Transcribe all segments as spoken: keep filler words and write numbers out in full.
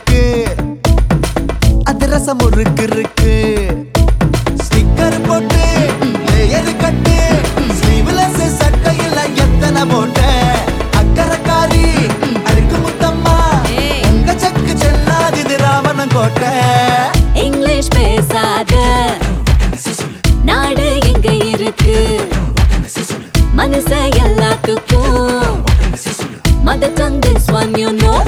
இருக்கு, அதிரசம் முறுக்கு இருக்கு. ஸ்டிக்கர் போட்டு லேயர் கட்டு, ஸ்லீவ்லெஸ் சட்டையில எத்தனை போட்ட அக்கறக்காரி அழுக்கு முத்தம்மா. உங்க சக்கு செல்லாது இது ராவணன் கோட்டை. இங்கிலீஷ் பேசாத நாடு எங்க இருக்கு, மனச எல்லாத்துக்கும் mother tongue this one you know.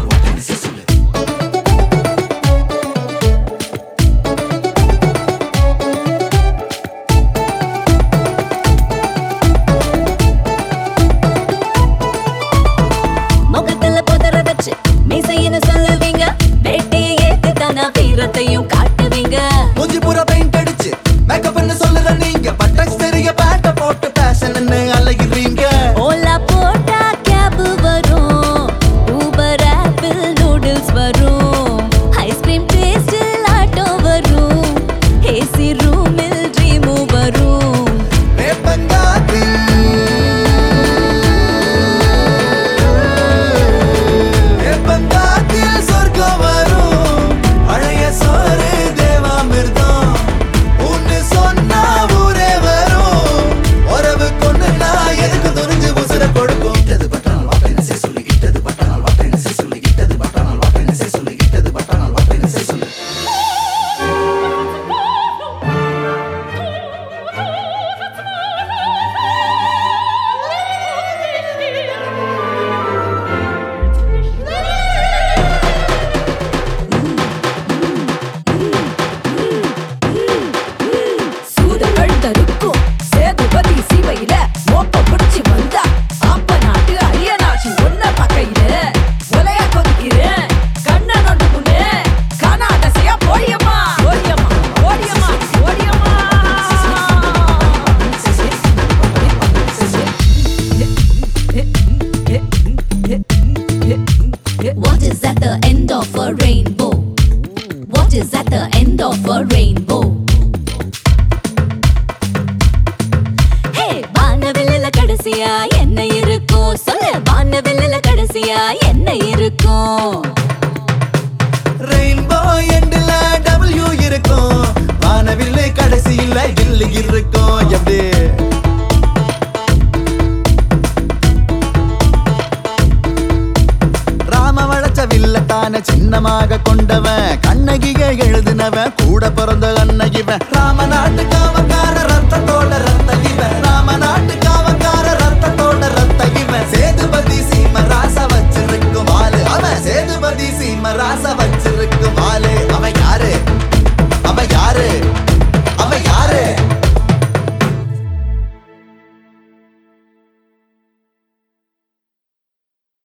முகத்துல புதற வச்சு மீசையின்னு சொல்லுவீங்க, வேட்டையை ஏத்து தானா வீரத்தையும் காட்டுவீங்க. மூஞ்சி பூரா பெயிண்ட் அடிச்சு மேக்கப்னு சொல்லுற நீங்க, பட்டக்ஸ் தெரிய பேட்ட போட்டு பேஷன்னு அலைகிறீங்க. ஓலா போட்டா கேப் வரும், ஊபர் ஆப்பிள் நூடுல்ஸ் வரும், ஐஸ்கிரீம் டேஸ்டில் ஆட்டோ வரும், ஏசி ரூமில் ட்ரீமும் வரும். வேப்பங்காத்தில் வேப்பங்காத்தில் சொர்க்கம் வரும், பழைய சோறு தேவாமிர்தம் ஒன்னு சொன்னா ஊரே வரும். உறவு கொண்டு நான் எதுக்கு துணிஞ்சு உசுர கொடுக்கும். இட்டது பட்டானால் வாப்பேன்னு சே சொல்லு, இட்டது பட்டானால் வாப்பேன்னு சே சொல்லு, இட்டது பட்டானால் வாப்பேன்னு சே சொல்லு, இட்டது பட்டானால் வாப்பேன்னு சே சொல்லு. சூதங்கள் தருக்கும் சேதுபதி சிவையில மோப்ப புடிச்சு வந்தா அப்ப நாட்டு அரியனாட்சி ஒன்ன பக்கையில ஒலையா கொதிக்கிறேன் கண்ண நொண்டு முன்னே காணாதசையா போடியம்மா ஓடியம்மா ஓடியம்மா ஓடியம்மா. What is at the end of a rainbow? What is at the end of a rainbow? Hey, வானவில்லுல கடைசியா என்ன இருக்கும் சொல்லு, வானவில்லுல கடைசியா என்ன இருக்கும்? ரெயின்போ எண்டுல டபிள்யூ இருக்கும், வானவில்லை கடைசியில இல்லு இருக்கும். எப்படி ராம வளைச்ச வில்லத்தான சின்னமாக கொண்டவன், கண்ணகிய எழுதினவன், கூட பிறந்த அன்னையிவன். ராம நாட்டுக்கு